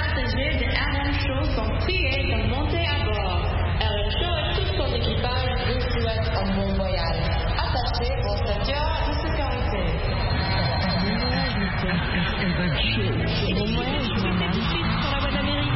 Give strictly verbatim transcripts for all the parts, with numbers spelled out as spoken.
passagers de R M Show sont priés de monter à bord. R M Show et tout son équipage vous souhaitent un bon voyage. Attachez vos ceintures de sécurité. Bon voyage, maman. Pour la voie d'Amérique.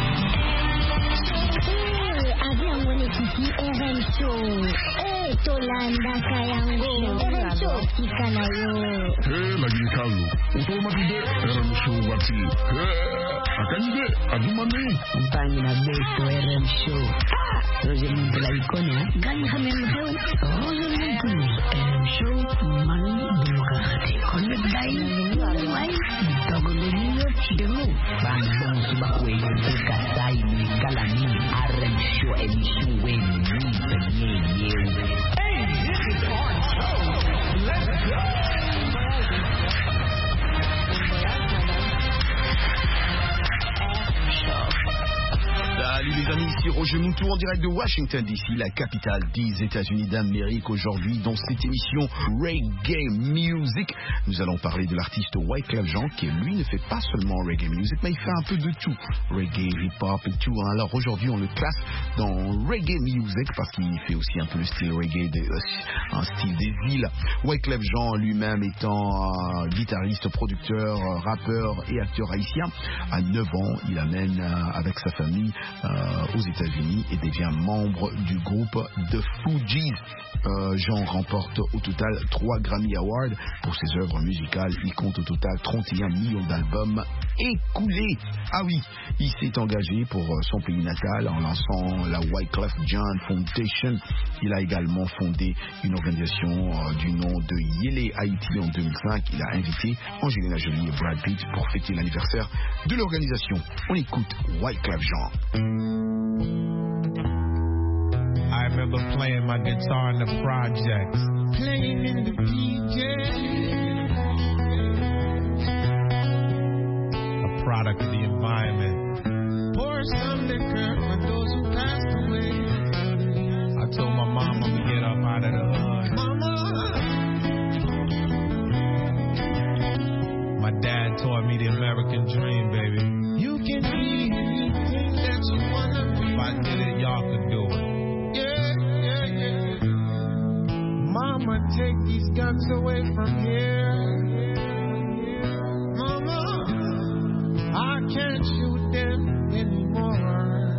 Avion mwenyekiti R M Show. Eh, Tolanda Kayango. R M Show kikanayo. Eh, lagi kalu. Untuk mati R M Show wati. Eh, akan ide adumane. Mpangi na beto R M Show. Roger Muntula ikone, gani hamen hewan. Roger Muntula R M Show mani buka. Connect dai. Wai. Togoleniyo chidemo. Bang subakwe buka dai ni galani R M Show emission when we penye yew. Hey, this is our show. Let's go. Salut les amis, ici Roger Moutou en direct de Washington D C, la capitale des États-Unis d'Amérique. Aujourd'hui, dans cette émission Reggae Music, nous allons parler de l'artiste Wyclef Jean, qui lui ne fait pas seulement reggae music, mais il fait un peu de tout, reggae, hip-hop et tout. Alors aujourd'hui, on le classe dans reggae music parce qu'il fait aussi un peu le style reggae, de, euh, un style des îles. Wyclef Jean lui-même étant euh, guitariste, producteur, euh, rappeur et acteur haïtien. À neuf ans, il amène euh, avec sa famille Euh, aux États-Unis et devient membre du groupe The Fugees. Euh, Jean remporte au total trois Grammy Awards pour ses œuvres musicales. Il compte au total trente et un millions d'albums écoulés. Ah oui, il s'est engagé pour euh, son pays natal en lançant la Wyclef Jean Foundation. Il a également fondé une organisation euh, du nom de Yélé Haïti en deux mille cinq. Il a invité Angelina Jolie et Brad Pitt pour fêter l'anniversaire de l'organisation. On écoute Wyclef Jean. I remember playing my guitar in the projects, playing in the P J. A product of the environment. Pour some liquor for those who passed away. I told my mom I'm gonna get up out of the hood. Mama. My dad taught me the American dream, baby. You can be anything that you wanna be. If I did it, y'all could do it. Mama, take these guns away from here. Mama, I can't shoot them anymore.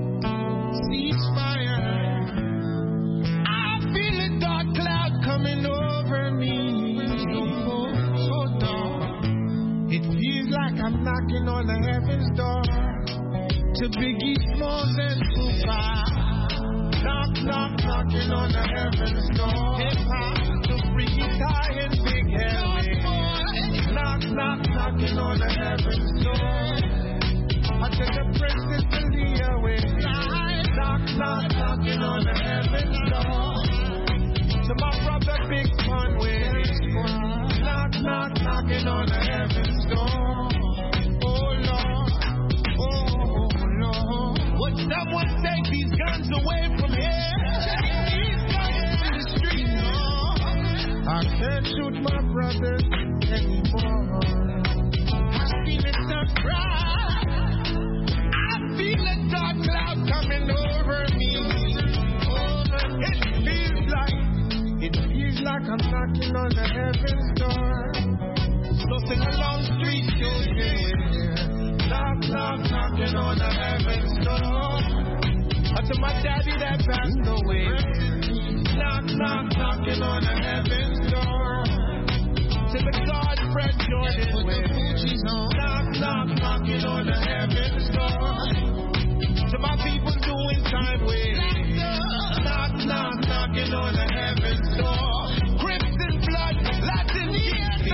Ceasefire. I feel a dark cloud coming over me. So, so dark. It feels like I'm knocking on the heaven's door. To Biggie Smalls and Tupac. Knock, knock, knocking on the heaven's door. Hip-hop, to Freaky Ty and Big Harry. Knock, knock, knocking on the heaven's door. I take the princess to the away. Knock, knock, knocking on the heaven's door. To my brother Big Conway. Knock, knock, knocking on the heaven's door. Oh Lord, oh Lord. Would someone take these guns away from here? These guns in the street, no. I can't shoot my brothers anymore. I feel it surprise. I feel a dark cloud coming over me. It feels like, it feels like I'm knocking on the heaven's door. So sing along, street children. Knock, knock, knocking on the heaven's door. To my daddy that passed away. Knock, knock, knocking on the heaven's door. To the God Fred Jordan way. Knock, knock, knocking on the heaven's door. To my people doing time way. Knock, knock, knocking on the heaven's door. Crips and blood, Latin music.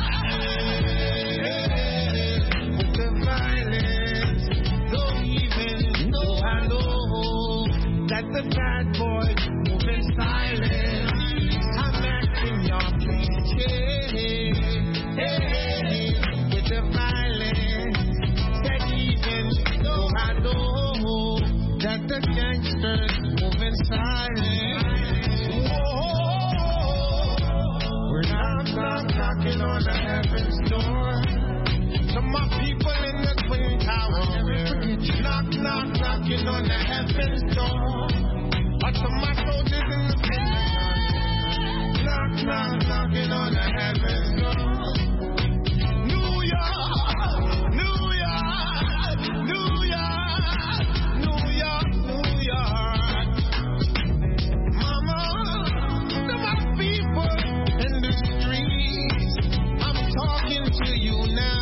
With the violence, don't even know I know that the bad boys moving silent. I'm asking y'all please change. Hey, with the violence, that even though I know that the gangsters moving silent. Whoa, we're knock, knock, knocking on the heaven's door. To my people in the Twin Towers. on the heaven's door. Lots of my soldiers in the Pentagon. Knock, knock, knocking on the heaven's door. New York, New York, New York, New York, New York. Mama, to my people in the streets, I'm talking to you now.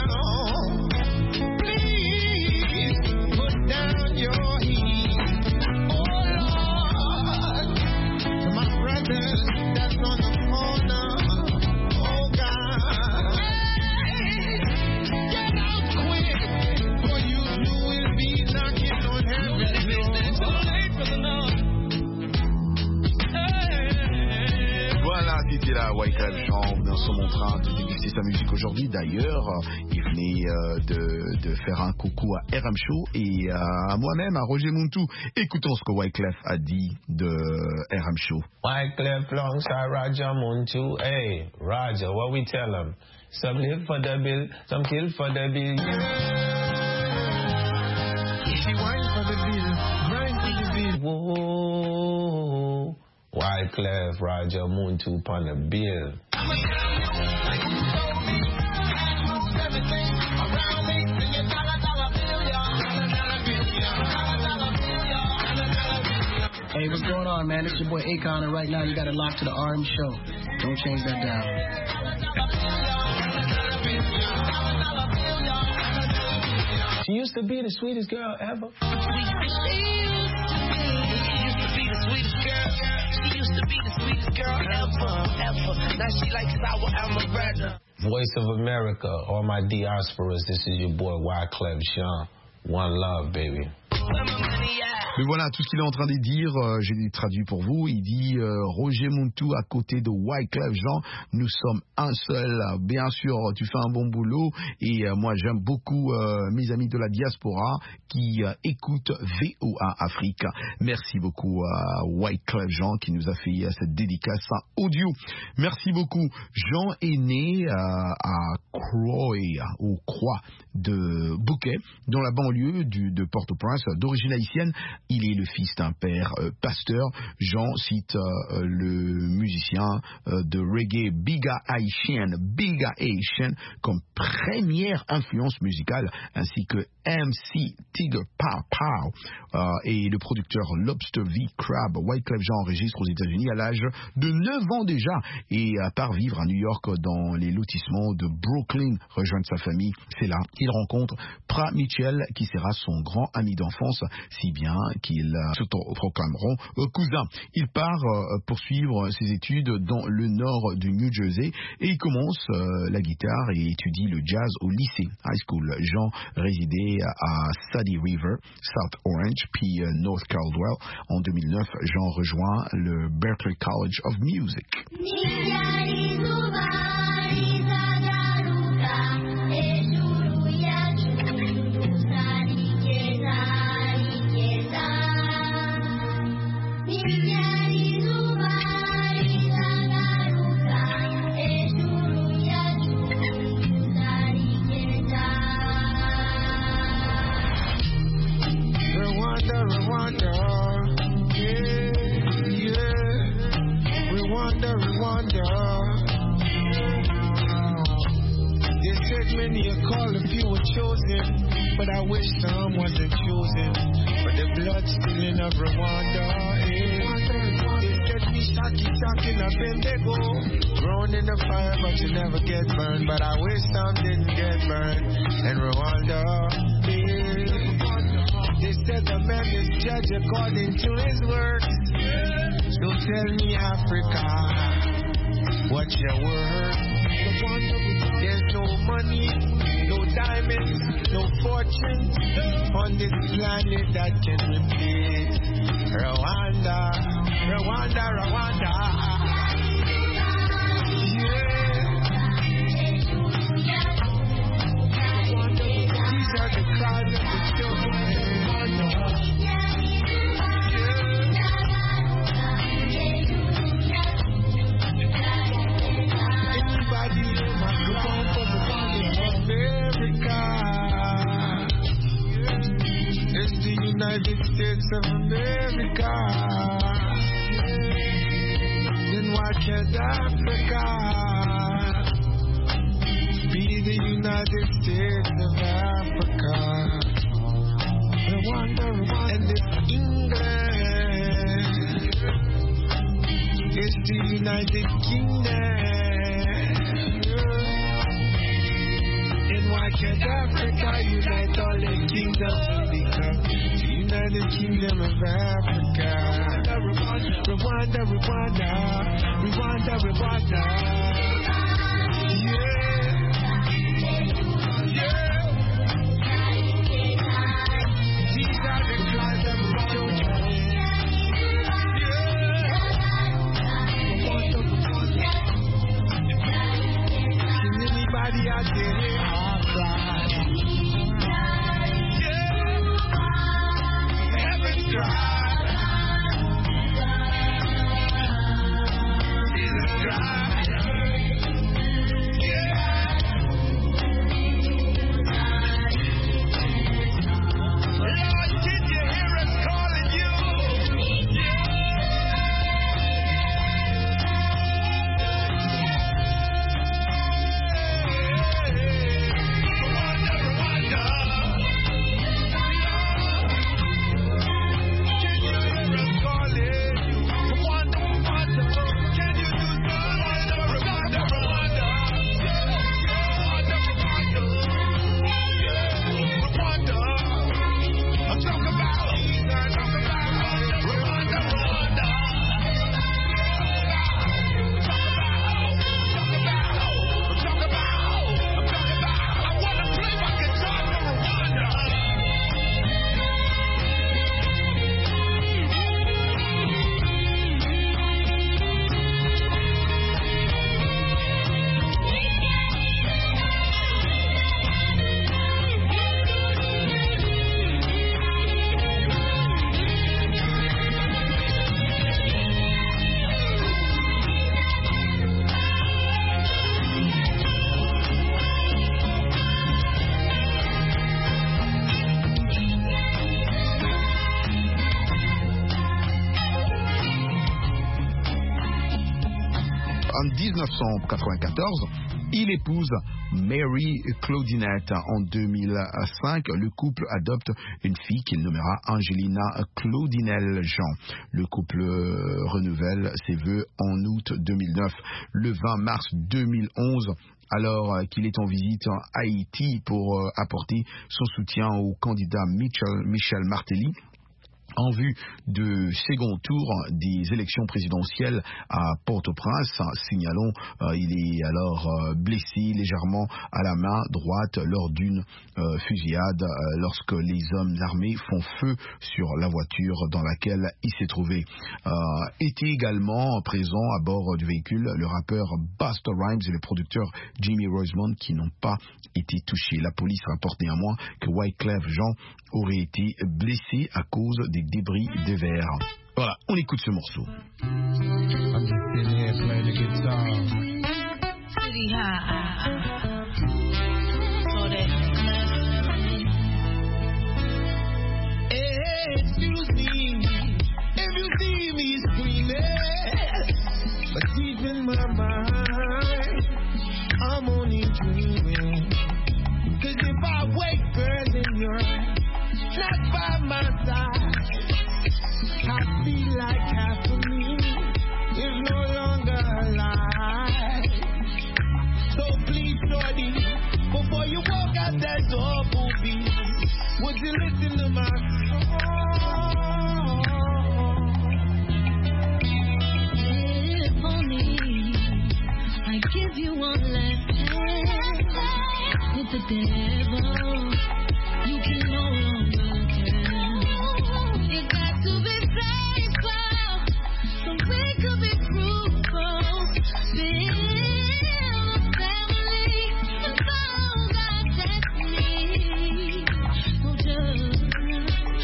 Your heat, oh Lord, to my brothers that's on the corner, oh God, hey, get out quick, for you two will be knocking on heaven's door. It's too late for the Lord. Hey. Voilà, c'était là Wyclef Jean dans son train de déguster sa musique aujourd'hui. D'ailleurs, il venait euh, de, de faire un coucou à R M Show et euh, à moi-même, à Roger Muntu. Écoutons ce que Wyclef a dit de R M Show. Wyclef alongside Roger Muntu. Hey, Roger, what we tell him? Some live for the bill, some kill for the bill. She whine for the bill, grind for the bill. Whoa, Wyclef, Roger Muntu upon the bill. I'ma tell you, like you told me, I knows everything around me. Sing it, dollar, dollar bill, y'all. Dollar, dollar bill, y'all. Dollar, dollar bill, y'all. Dollar, dollar bill, y'all. Hey, what's going on, man? It's your boy Akon, and right now you got it locked to the R M Show. Don't change that down. She used to be the sweetest girl ever. She used to be the sweetest girl. She used to be the sweetest girl ever, ever. Now she likes sour amaretto. Voice of America, all my diasporas, this is your boy Wyclef Jean. One love, baby. Mais voilà, tout ce qu'il est en train de dire, euh, j'ai traduit pour vous. Il dit euh, Roger Muntu à côté de Wyclef Jean, nous sommes un seul. Bien sûr, tu fais un bon boulot et euh, moi j'aime beaucoup euh, mes amis de la diaspora qui euh, écoutent V O A Afrique. Merci beaucoup à Wyclef Jean qui nous a fait euh, cette dédicace audio. Merci beaucoup. Jean est né euh, à Croix, au Croix de Bouquet, dans la banlieue du, de Port-au-Prince, d'origine haïtienne. Il est le fils d'un père euh, pasteur. Jean cite euh, le musicien euh, de reggae Bigga Haitian, Bigga Haitian comme première influence musicale, ainsi que M C Tigger Pow Pow euh, et le producteur Lobster V Crab. Wyclef Jean enregistre aux États-Unis à l'âge de neuf ans déjà et euh, part vivre à New York dans les lotissements de Brooklyn, rejoindre sa famille. C'est là qu'il rencontre Pra Mitchell qui sera son grand ami d'enfance, si bien qu'ils euh, se proclameront euh, cousins. Il part euh, poursuivre ses études dans le nord du New Jersey et il commence euh, la guitare et étudie le jazz au lycée high school. Jean résidait à Sadie River, South Orange, puis euh, North Caldwell. En deux mille neuf, Jean rejoint le Berklee College of Music. Rwanda, yeah, yeah, Rwanda, Rwanda. They said many are called, a few were chosen, but I wish some wasn't chosen. But the blood spilling of Rwanda, yeah. They said me shocky, shocking up in they go, thrown in the fire, but you never get burned. But I wish some didn't get burned in Rwanda, yeah. They said the man is judged according to his works. So tell me, Africa, what's your worth? There's no money, no diamonds, no fortune on this planet that can replace Rwanda, Rwanda, Rwanda. Yeah. These are the cries of the children. United States of America. Then why can't Africa be the United States of Africa? Rwanda, Rwanda, and if England is the United Kingdom, then why can't Africa unite all the kingdoms and become the United Kingdom of Africa? Rwanda, Rwanda, Rwanda, Rwanda, Rwanda. Yeah. Anybody out there? I'll fly. Yeah. Heaven's cry. Jesus cry. Yeah. Lord, did you hear us calling you? En dix-neuf cent quatre-vingt-quatorze, il épouse Mary Claudinette. En deux mille cinq, le couple adopte une fille qu'il nommera Angelina Claudinelle Jean. Le couple renouvelle ses vœux en août deux mille neuf. Le vingt mars deux mille onze, alors qu'il est en visite en Haïti pour apporter son soutien au candidat Michel, Michel Martelly, en vue du second tour des élections présidentielles à Port-au-Prince. Signalons, euh, il est alors euh, blessé légèrement à la main droite lors d'une euh, fusillade euh, lorsque les hommes armés font feu sur la voiture dans laquelle il s'est trouvé. Euh, était également présent à bord du véhicule le rappeur Busta Rhymes et le producteur Jimmy Rosemond qui n'ont pas été touchés. La police rapporte néanmoins que Wyclef Jean aurait été blessé à cause des débris de verre. Voilà, on écoute ce morceau. I'm just sitting here playing the guitar. City high. So that Hey, excuse me if you see me screaming, but deep in my mind, I'm only dreaming. Cause if I wake, girl, then you're not by my side. I feel like half of me is no longer alive. So please, shorty, before you walk out that door, booby, would you listen to my song? If only I give you one last chance with the devil, you can no longer tell. You got to be faithful, so we could be fruitful. Build a family and follow God's destiny. So just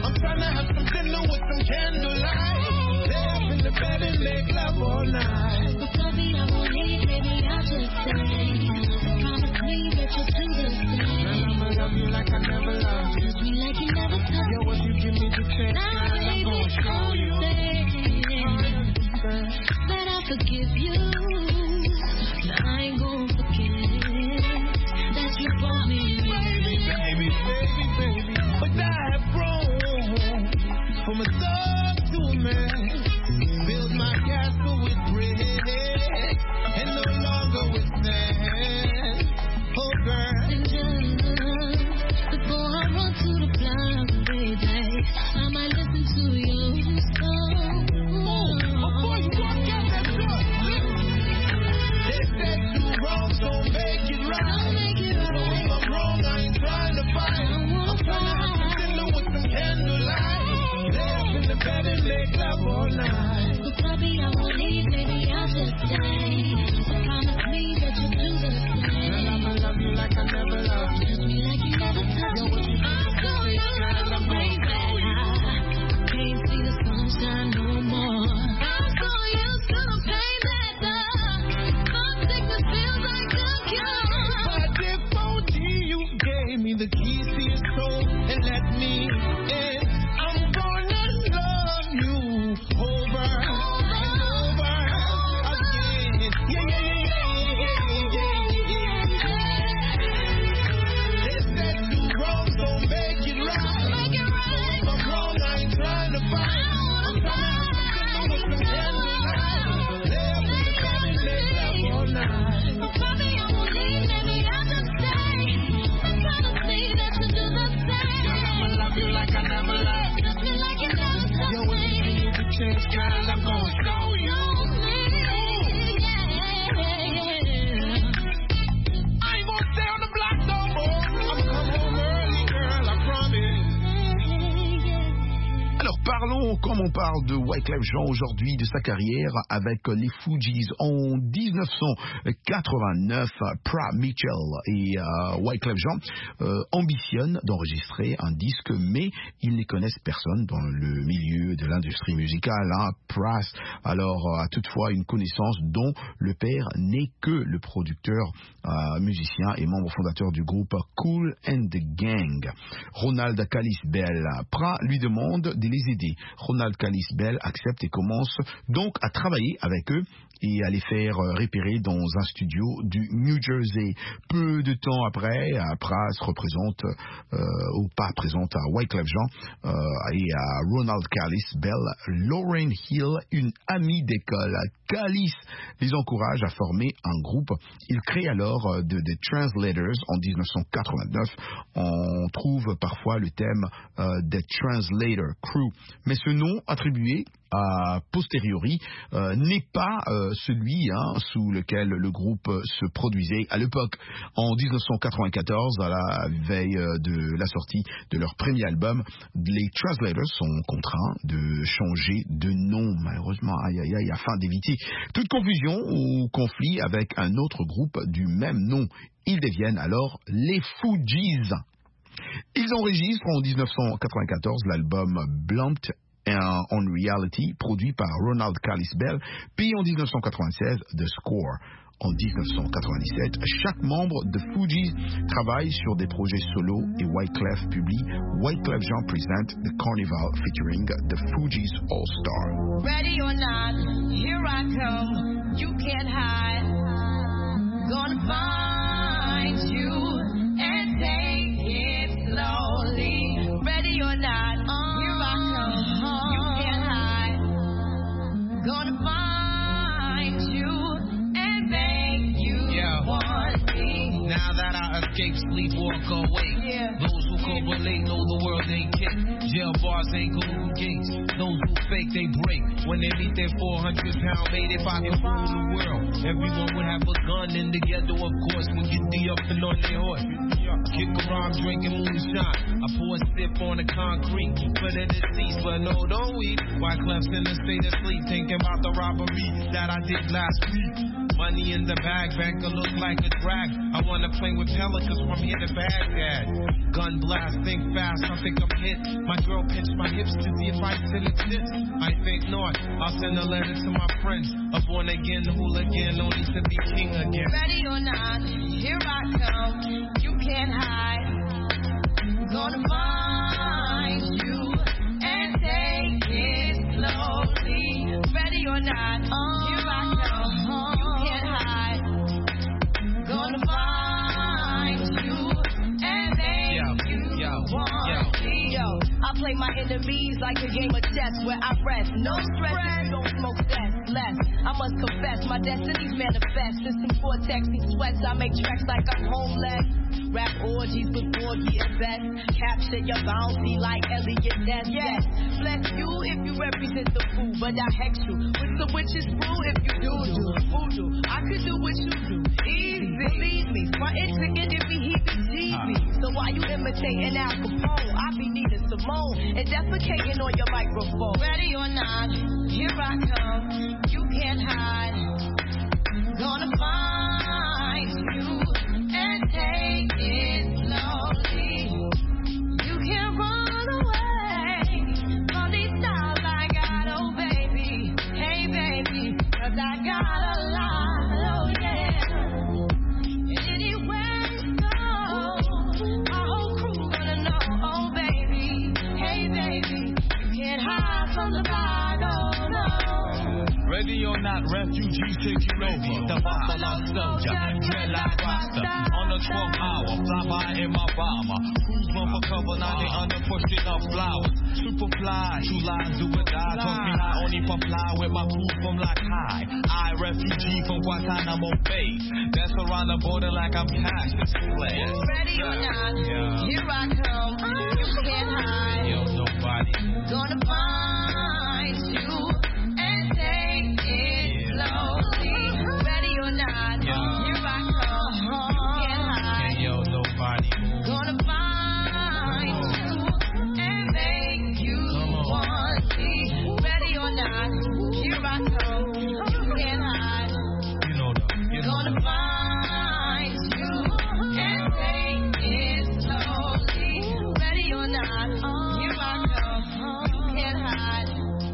I'm trying to have some dinner with some candlelight. Lay up in the bed and make love all night. But baby, I won't leave, baby, I'll just stay. Promise me that you'll do the same. And I'ma love you like I never loved you. Touch me like you never touched Yo, if you give me the chance, now, girl, I'm baby, gonna show all you. say that I forgive you. Now I ain't gonna forget that you brought me in. Baby, baby, baby, but I have grown from a thug to a man. Build my castle with bricks and no longer with sand. Oh, girl. And just before I run to the block, baby, I might listen to your song. Before you walk out that door, they said you wrong, so make it right. I'll make it So if right. I'm wrong, I ain't trying to fight. I won't I'm trying to have some dinner with some candlelight. Lay up in the bed and make love all night. But baby, I won't leave, baby, I'll just stay. Promise me that you'll do the Girl, same. I'ma love you like I never loved you. Touch me like you never touched me. I'm so used to the rain, can't see the sunshine no more. I'm so used to the pain that the my sickness feels like a cure. But if only you gave me the keys to your soul and let me in, I'm gonna love you over and over again. Yeah, yeah, yeah, yeah, yeah, yeah, yeah. They said you wrong, so make it right. Make it right. If I'm wrong, I ain't trying to fight. I'm trying to have some dinner with some candlelight. Lay up in the bed and make love all night. But baby, I won't leave, baby, I'll just stay. Promise me that you'll do the same. I'ma love you like I never loved you. Touch me like you never touched Yo, if you give me the chance, girl, I'm gonna show you. I ain't gonna stay on the block no more. I'm come home early, girl, I promise. Alors parlons, comme on parle de Wyclef Jean aujourd'hui, de sa carrière avec les Fugees. En dix-neuf cent quatre-vingt-neuf, Pra Mitchell et euh, Wyclef Jean euh, ambitionnent d'enregistrer un disque, mais ils ne connaissent personne dans le milieu de l'industrie musicale. Hein. Pra alors a toutefois une connaissance dont le père n'est que le producteur, euh, musicien et membre fondateur du groupe Kool and the Gang, Ronald Callis Bell. Pra lui demande de les aider. Ronald Callis Bell accepte et commence donc à travailler avec eux et à les faire repérer dans un studio du New Jersey. Peu de temps après, Pras représente, euh, ou pas présente à Wyclef Jean euh, et à Ronald Callis Bell, Lauryn Hill, une amie d'école. Callis les encourage à former un groupe. Il crée alors de The Translators en dix-neuf cent quatre-vingt-neuf. On trouve parfois le thème euh, The Translator Crew, mais ce nom attribué a posteriori euh, n'est pas euh, celui hein, sous lequel le groupe se produisait à l'époque. En dix-neuf cent quatre-vingt-quatorze, à la veille de la sortie de leur premier album, les Translators sont contraints de changer de nom, malheureusement, aïe aïe aïe, afin d'éviter toute confusion ou conflit avec un autre groupe du même nom. Ils deviennent alors les Fugees. Ils enregistrent en dix-neuf cent quatre-vingt-quatorze l'album Blunt on Reality, produit par Ronald Callis Bell, puis en dix-neuf cent quatre-vingt-seize, The Score. En dix-neuf cent quatre-vingt-dix-sept, chaque membre de Fugees travaille sur des projets solo et Wyclef publie Wyclef Jean Present The Carnival featuring The Fugees All Star. Ready or not, here I come. You can't hide. Gonna find you and take it slowly. Ready or not, here I come. You can't hide. Gonna find you and make you Yeah. want me. Now that I escape, sleep, walk awake. Yeah. Those who correlate know the world ain't kicked. Jail bars ain't golden gates. Those who fake, they break. When they meet their four hundred pound mate, if I could rule the world, everyone would have a gun in the ghetto, of course, would get the up and on their horse. Kick around drinking moonshine. I pour a sip on the concrete for the deceased, but no, don't weep. Wyclef's in a state of sleep, thinking about the robbery that I did last week. Money in the bag, banker look like a drag. I wanna play with pelicans from here to Baghdad. Gun blast, think fast, I think I'm hit. My girl pinched my hips to see if I still exist. I think not. I'll send a letter to my friends. A born again hooligan, only to be king again. Ready or not, here I come. You can't hide. Gonna find you and take it slowly. Ready or not, here I come. You can't hide. Gonna find you and make yo, you yo, want me. Yo, I play my enemies like a game of chess where I rest. No stress if you don't smoke cess. Less, I must confess, my destinies manifest. In some vortex and sweats, I make tracks like I'm homeless. Rap orgies before getting best. Capture your bounty like Elliot Ness. Yes, bless you if you represent the fool, but I hex you with the witch's brew if you do do voodoo. I could do what you do, easy. Believe me, my intricate if he heebie-jeebie. So why you imitating Al Capone? I be needing Simone and defecating on your microphone. Ready or not, here I come. You can't hide. Gonna find you and take it slowly. You can't run away from these styles I got, oh baby. Hey baby, 'cause I got a lot, oh yeah. Anywhere you go, my whole crew gonna know, oh baby. Hey baby, you can't hide from the vibe, oh no. Ready or not, refugees taking over. The Buffalo Soldier, dreadlock roster. On the twelfth hour, fly by in my bomber. Who's run for cover, now they under pushing up flowers. Super fly, two lines do or die. Talk me high, only for fly with my crew from like high. I, refugee from Guantanamo Bay. That's around the border like I'm cash display. Ready or not, yeah. Here I come. You can't hide. Yo, nobody. Gonna find you and take it slowly. Ready or not, yeah. Here I come. You can't hide. Hey, yo, nobody. Gonna find you and make you want me. Ready or not, here I come. You can't hide. You know though. You know Gonna though. find you and take it slowly. Ready or not, here I come. You can't hide.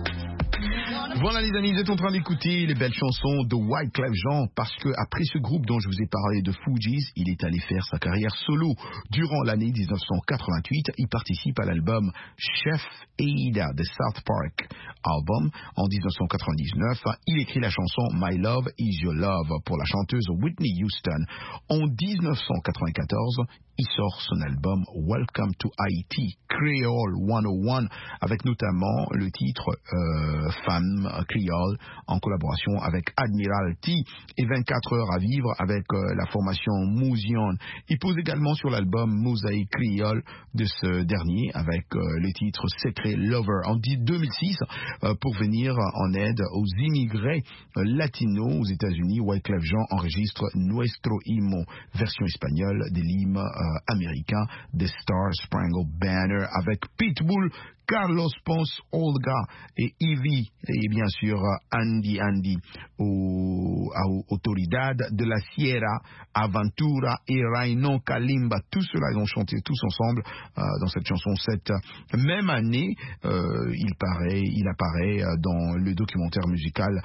Voilà les amis, vous êtes en train d'écouter les belles chansons de Wyclef Jean parce que après ce groupe dont je vous ai parlé de Fugees, il est allé faire sa carrière solo. Durant l'année dix-neuf cent quatre-vingt-huit, il participe à l'album Chef Aida de South Park Album. En dix-neuf cent quatre-vingt-dix-neuf, il écrit la chanson My Love Is Your Love pour la chanteuse Whitney Houston. En dix-neuf cent quatre-vingt-quatorze, il sort son album Welcome to Haiti, Creole cent un, avec notamment le titre euh, Femme Creole en collaboration avec Admiralty et vingt-quatre heures à vivre avec euh, la formation Mouzion. Il pose également sur l'album Mosaïque Creole de ce dernier avec euh, le titre Secret Lover. En deux mille six, euh, pour venir en aide aux immigrés euh, latinos aux États-Unis, Wyclef Jean enregistre Nuestro Himno, version espagnole de l'hymne euh, américain The Star Spangled Banner avec Pitbull, Carlos Ponce, Olga et Ivy et bien sûr Andy Andy au, au Autoridad de la Sierra, Aventura et Raino Kalimba. Tous ceux-là ils ont chanté tous ensemble euh, dans cette chanson. Cette même année, euh, il, paraît, il apparaît dans le documentaire musical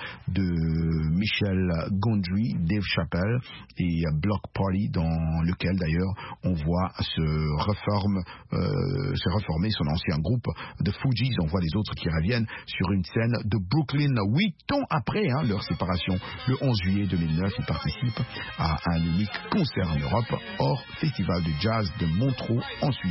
de Michel Gondry, Dave Chappelle et Block Party, dans lequel d'ailleurs on voit se, reforme, euh, se reformer son ancien groupe de Fugees. On voit les autres qui reviennent sur une scène de Brooklyn huit ans après hein, leur séparation. Le onze juillet deux mille neuf, ils participent à un unique concert en Europe hors festival de jazz de Montreux en Suisse.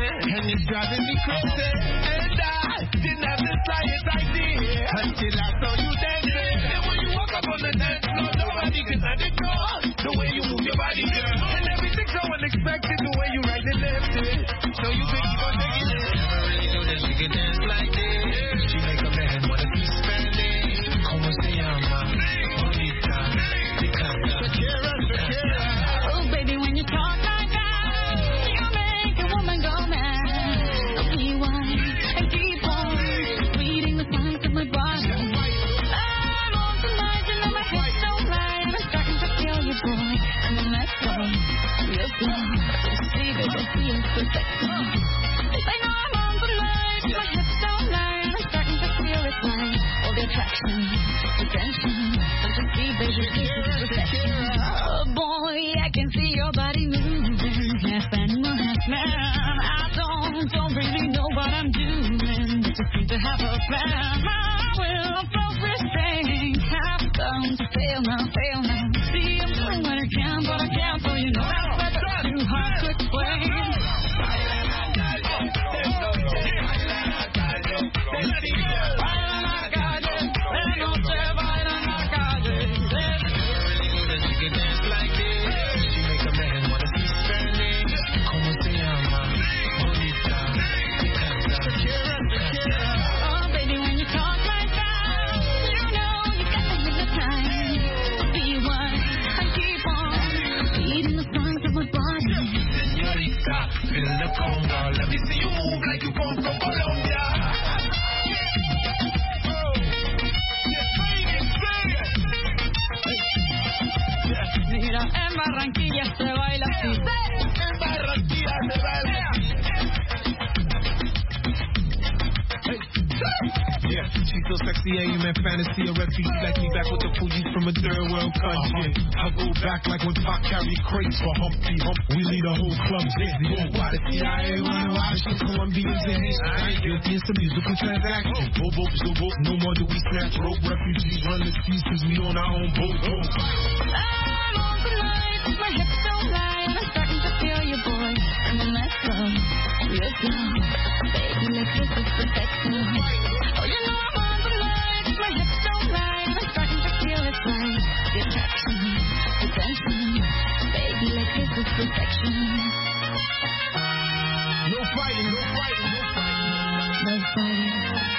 Driving me crazy, and I didn't have the slightest idea until I saw baby, when you talk like that, you make a woman go mad. Rewind and keep on reading the signs of my body. I'm on tonight, you know my hips don't lie, and I'm starting to feel you, boy. And then let's go, real slow. See, baby, feel so sexy. I know I'm on tonight, my hips don't lie, and I'm starting to feel it right. All the attraction, attention, don't you see, baby, this is perfection. Oh boy, I can see your body moving, half animal, half man. I don't, don't really know what I'm doing, but just seem to have a plan. I will self-restrain, have some to fail now, fail now. See, I'm doing what I can, but I can't, so you know that's too hard to explain. Let me see you move like you come from Colombia. Mira, en Barranquilla se baila así. En Barranquilla se baila así. Yeah, she's so sexy, I am in fantasy. A refugee like me back with the Fugees from a third world country. I go back like when Pac carried crates for Humpty Hump. We lead a whole club dizzy. Why the C I A wanna watch the Colombians and Haitians? Guilty in some musical transaction. Bobo, bobo, no more do we snatch rope. Refugees run the seas cause we on our own boat. I'm on tonight, my hips don't lie, and I'm starting to feel you, boy. And then let's go, real slow. Baby, like this is perfection. Oh, you know I'm on tonight, my hips don't lie, and I'm starting to feel it right. The attraction, attention. Baby, like this is perfection. No fighting, no fighting, no fighting. No fighting.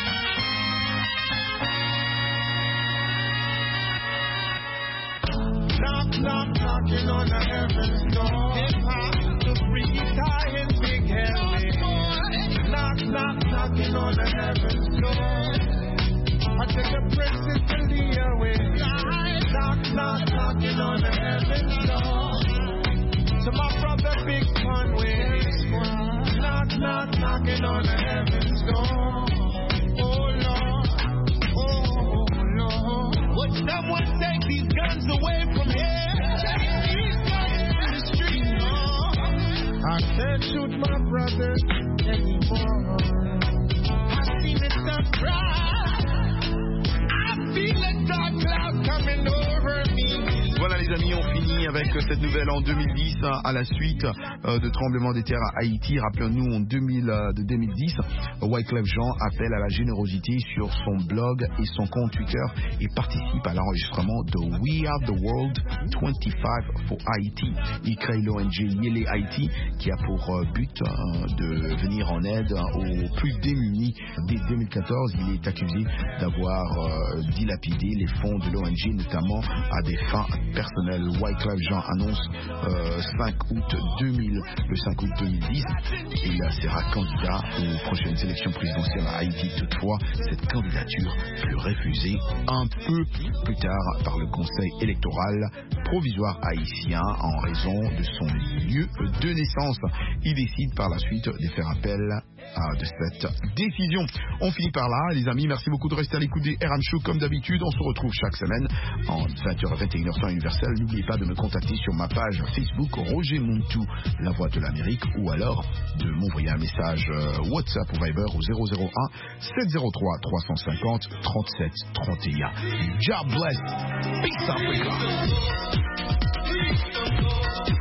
Knock, knock, knocking on the heaven's door. The freaky tie and big helmet. Knock, knock, knocking on the heaven's door. I take a princess to the away. Knock, knock, knocking on the heaven's door. To my brother Big Conway. Knock, knock, knocking on the heaven's door. Oh Lord, oh Lord. Would someone take these guns away from here? These guns in the street, no. I can't shoot my brothers anymore. I seen it surprise. I feel a dark cloud coming over me. Voilà les amis, on finit avec cette nouvelle en deux mille dix à la suite euh, de tremblements de terre à Haïti. Rappelons-nous en deux mille, euh, de deux mille dix, Wyclef Jean appelle à la générosité sur son blog et son compte Twitter et participe à l'enregistrement de We Are the World vingt-cinq for Haïti. Il crée l'O N G Yélé Haïti qui a pour euh, but euh, de venir en aide aux plus démunis. Dès deux mille quatorze, il est accusé d'avoir euh, dilapidé les fonds de l'O N G, notamment à des fins personnelles. Wyclef Jean annonce euh, cinq août deux mille, le cinq août deux mille dix, et il sera candidat aux prochaines élections présidentielles à Haïti. Toutefois, cette candidature fut refusée un peu plus tard par le Conseil électoral provisoire haïtien en raison de son lieu de naissance. Il décide par la suite de faire appel à de cette décision. On finit par là, les amis. Merci beaucoup de rester à l'écoute des R M Show comme d'habitude. On se retrouve chaque semaine en vingt heures à vingt et une heures temps universel. N'oubliez pas de me contacter sur ma page Facebook Roger Muntu, la voix de l'Amérique, ou alors de m'envoyer un message euh, WhatsApp ou Viber au zéro zéro un sept zéro trois trois cent cinquante trente-sept trente et un. God bless. Peace Africa.